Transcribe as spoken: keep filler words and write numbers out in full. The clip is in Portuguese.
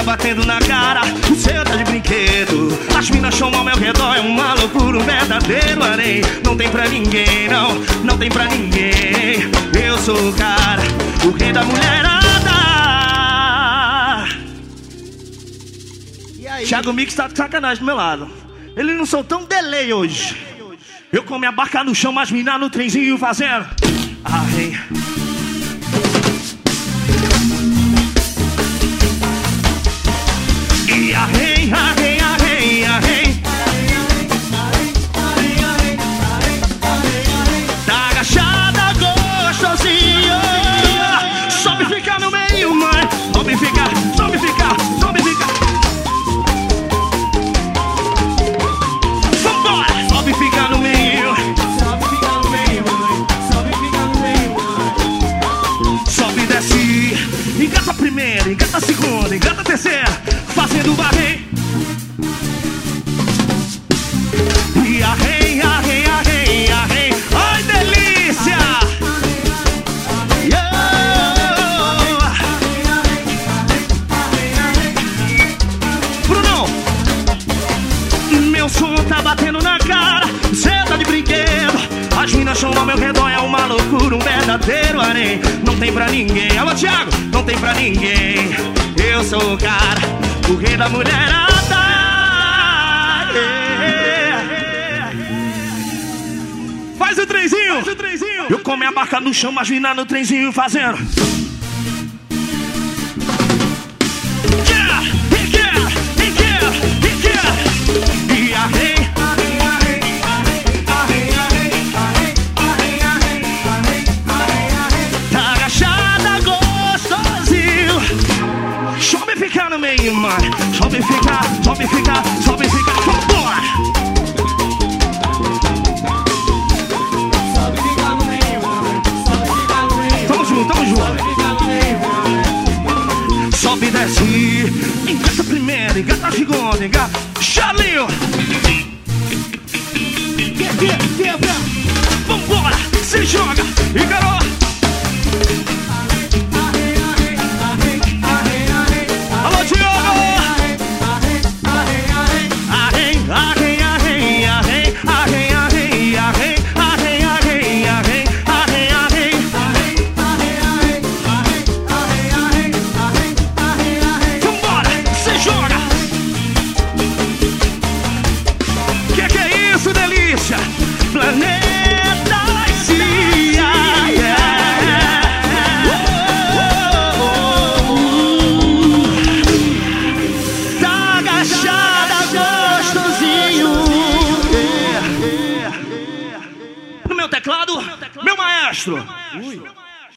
batendo na cara, o seu tá de brinquedo. As minas chamam ao meu redor, é uma loucura, um verdadeiro harém. Não tem pra ninguém, não, não tem pra ninguém. Eu sou o cara, o rei da mulherada. E aí? Thiago Mix tá de sacanagem do meu lado. Ele não soltou um delay hoje. Eu com minha barca no chão, mas mina no trenzinho fazendo arrei. E arrei, arrei, arrei, arrei. Tá agachada gostosinho. Sobe e fica no meio, mãe. Sobe e fica, sobe e fica, sobe e fica. Vambora! Sobe e fica no meio. Sobe e fica no meio, mãe. Sobe e fica no meio, mãe. Sobe e desce. Engata a primeira, engata a segunda, engata a terceira. Fazendo barrei. E arrei, arrei, arrei, arrei. Ai, delícia! Brunão, meu som tá batendo na cara, cê tá de brinquedo. As minas chamam ao meu redor, é uma loucura, um verdadeiro harém. Não tem pra ninguém, alô Thiago, não tem pra ninguém. Eu sou o cara, o rei da mulherada. Yeah. Faz o trenzinho, Faz o trenzinho. Eu com minha barca no chão, mas mina no trenzinho fazendo. Yeah, yeah, yeah, yeah. E arrei. Tá agachada gostosinho. Sobe e fica no meio, mãe. Sobe e fica, sobe e fica, sobe e fica. Vambora! Sobe e fica no meio, mãe. Sobe e fica no meio. Tamo junto, tamo junto. Sobe e fica no meio, mãe. Sobe e desce. Engata a primeira, engata a segunda, engata. Charlinho! Vambora! Se joga! E garoto! Alô, Diogo! Arrei, arrei, arrei, arrei, arrei, arrei, arrei, arrei, arrei, arrei, arrei, arrei. Vambora! Se joga! Que que é isso, delícia? Planeta Cia, yeah. Tá agachada gostosinho. Yeah, yeah, yeah. No meu teclado, meu maestro. Ui.